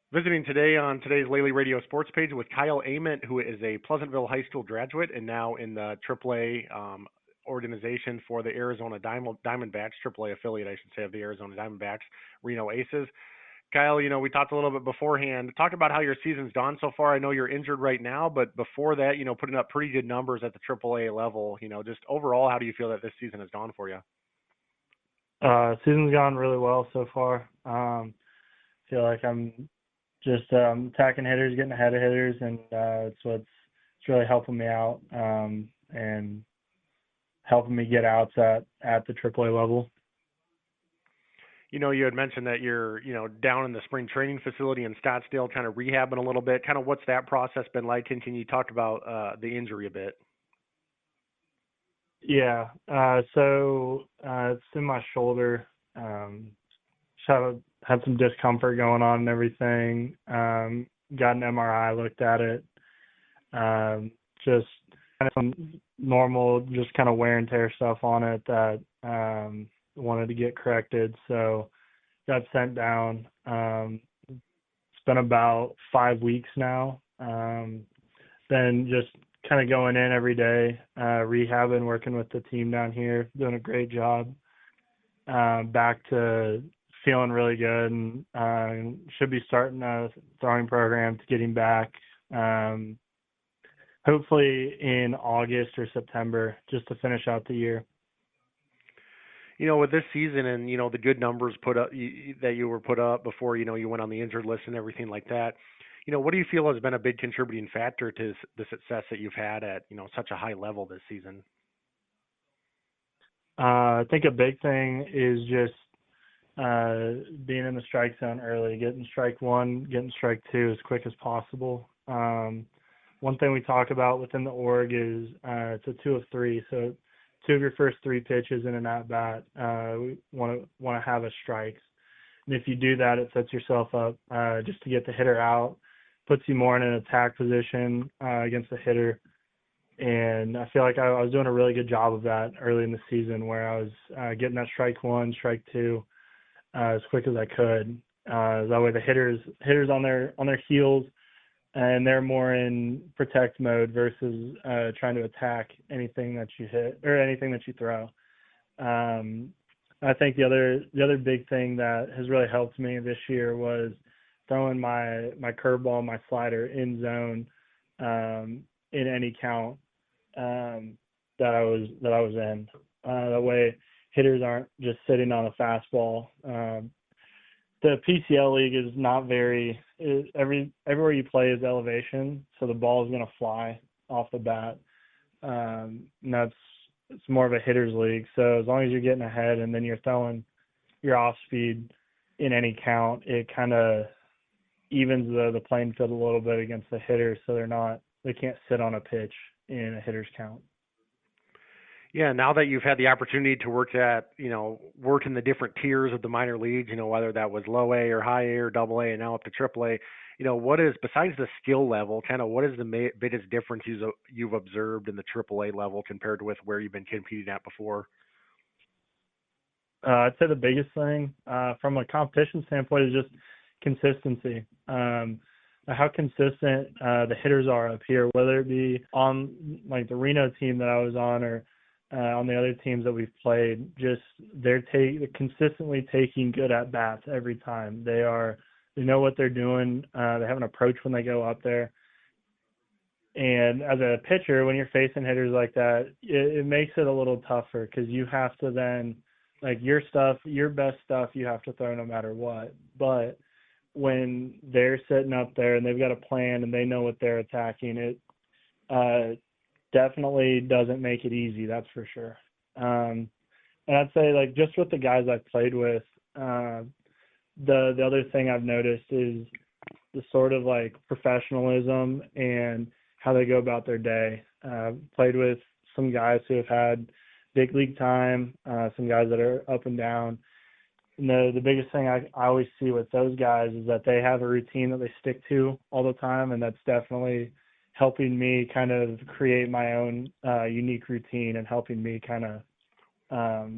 Visiting today on today's Lely Radio Sports page with Kyle Ament, who is a Pleasantville High School graduate and now in the AAA organization for the Arizona Diamondbacks, AAA affiliate, I should say, of the Arizona Diamondbacks, Reno Aces. Kyle, we talked a little bit beforehand. Talk about how your season's gone so far. I know you're injured right now, but before that, putting up pretty good numbers at the AAA level. Just overall, how do you feel that this season has gone for you? Season's gone really well so far. Feel like I'm just attacking hitters, getting ahead of hitters, and it's really helping me out and helping me get outs at the AAA level. You had mentioned that you're, down in the spring training facility in Scottsdale, kind of rehabbing a little bit. Kind of what's that process been like? And can you talk about the injury a bit? Yeah. It's in my shoulder. Just had some discomfort going on and everything. Got an MRI, looked at it. Just kind of some normal, just kind of wear and tear stuff on it that wanted to get corrected. So got sent down. It's been about 5 weeks now. Been just kind of going in every day, rehabbing, working with the team down here, doing a great job. Back to feeling really good and should be starting a throwing program to getting back. Hopefully in August or September, just to finish out the year. With this season and the good numbers that you were put up before, you went on the injured list and everything like that. What do you feel has been a big contributing factor to the success that you've had at such a high level this season? I think a big thing is just being in the strike zone early, getting strike one, getting strike two as quick as possible. One thing we talk about within the org is it's a 2 of 3. So 2 of your first 3 pitches in an at bat, we want to have as strikes. And if you do that, it sets yourself up just to get the hitter out, puts you more in an attack position against the hitter. And I feel like I was doing a really good job of that early in the season, where I was getting that strike one, strike two as quick as I could. That way the hitters on their heels, and they're more in protect mode versus trying to attack anything that you hit or anything that you throw. I think the other big thing that has really helped me this year was throwing my curveball, my slider in zone in any count that I was in. That way hitters aren't just sitting on a fastball. The PCL league is not everywhere you play is elevation, so the ball is going to fly off the bat. And it's more of a hitter's league. So as long as you're getting ahead and then you're throwing your off speed in any count, it kind of evens the playing field a little bit against the hitters, so they can't sit on a pitch in a hitter's count. Yeah, now that you've had the opportunity to work in the different tiers of the minor leagues, whether that was low A or high A or double A and now up to triple A, what is, besides the skill level, kind of what is the biggest difference you've observed in the triple A level compared with where you've been competing at before? I'd say the biggest thing from a competition standpoint is just consistency. How consistent the hitters are up here, whether it be on like the Reno team that I was on or on the other teams that we've played. Just they're consistently taking good at bats every time. They know what they're doing. They have an approach when they go up there. And as a pitcher, when you're facing hitters like that, it makes it a little tougher because you have to then, like, your best stuff, you have to throw no matter what. But when they're sitting up there and they've got a plan and they know what they're attacking, it definitely doesn't make it easy, that's for sure. And I'd say, like, just with the guys I've played with, the other thing I've noticed is the sort of like professionalism and how they go about their day. Played with some guys who have had big league time, some guys that are up and down. And the biggest thing I always see with those guys is that they have a routine that they stick to all the time, and that's definitely helping me kind of create my own unique routine and helping me kind of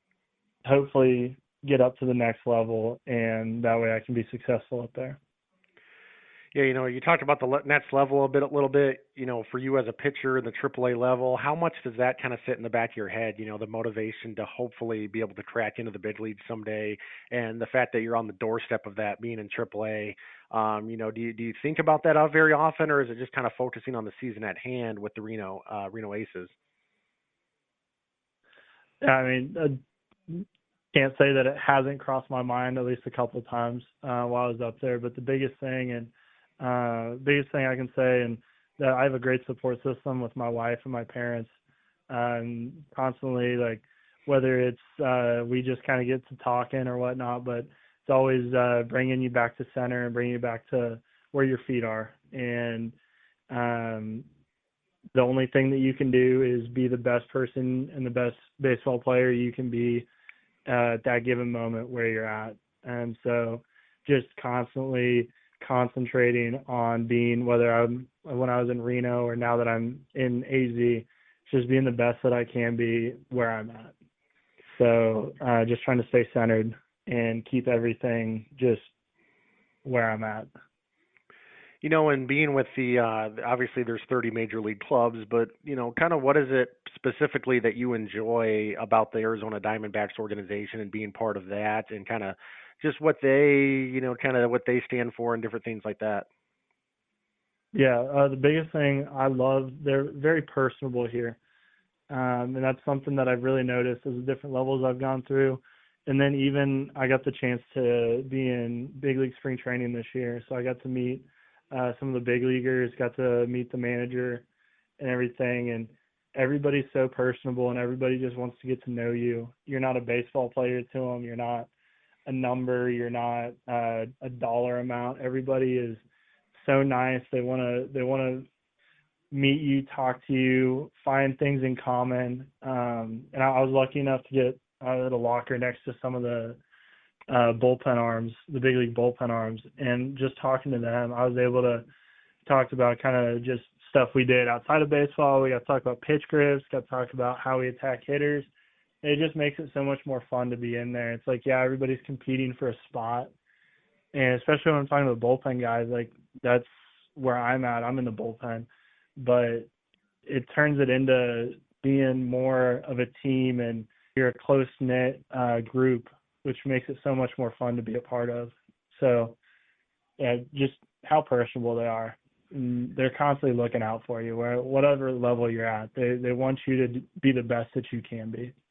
hopefully get up to the next level, and that way I can be successful up there. Yeah, you talked about the next level a little bit. For you as a pitcher in the AAA level, how much does that kind of sit in the back of your head? The motivation to hopefully be able to crack into the big leagues someday, and the fact that you're on the doorstep of that, being in AAA. Do you think about that very often, or is it just kind of focusing on the season at hand with the Reno Aces? Yeah, I mean, can't say that it hasn't crossed my mind at least a couple of times while I was up there. But the biggest thing I can say, and that I have a great support system with my wife and my parents, constantly, like, whether it's we just kind of get to talking or whatnot, but it's always bringing you back to center and bringing you back to where your feet are. And um, the only thing that you can do is be the best person and the best baseball player you can be at that given moment where you're at. And so just constantly concentrating on being, whether I'm when I was in Reno or now that I'm in AZ, just being the best that I can be where I'm at. So just trying to stay centered and keep everything just where I'm at. And being with the obviously there's 30 major league clubs, but kind of what is it specifically that you enjoy about the Arizona Diamondbacks organization and being part of that, and kind of just what kind of what they stand for and different things like that. Yeah, the biggest thing I love, they're very personable here. And that's something that I've really noticed as the different levels I've gone through. And then even I got the chance to be in big league spring training this year, so I got to meet some of the big leaguers, got to meet the manager and everything, and everybody's so personable and everybody just wants to get to know you. You're not a baseball player to them. You're not a number. You're not a dollar amount. Everybody is so nice. They want to meet you, talk to you, find things in common. And I was lucky enough to get at a locker next to some of the bullpen arms, the big league bullpen arms, and just talking to them, I was able to talk about kind of just stuff we did outside of baseball. We got to talk about pitch grips, got to talk about how we attack hitters. It just makes it so much more fun to be in there. It's like, yeah, everybody's competing for a spot, and especially when I'm talking to the bullpen guys, like, that's where I'm at. I'm in the bullpen, but it turns it into being more of a team, and you're a close knit group, which makes it so much more fun to be a part of. So, yeah, just how personable they are. And they're constantly looking out for you, whatever level you're at. They want you to be the best that you can be.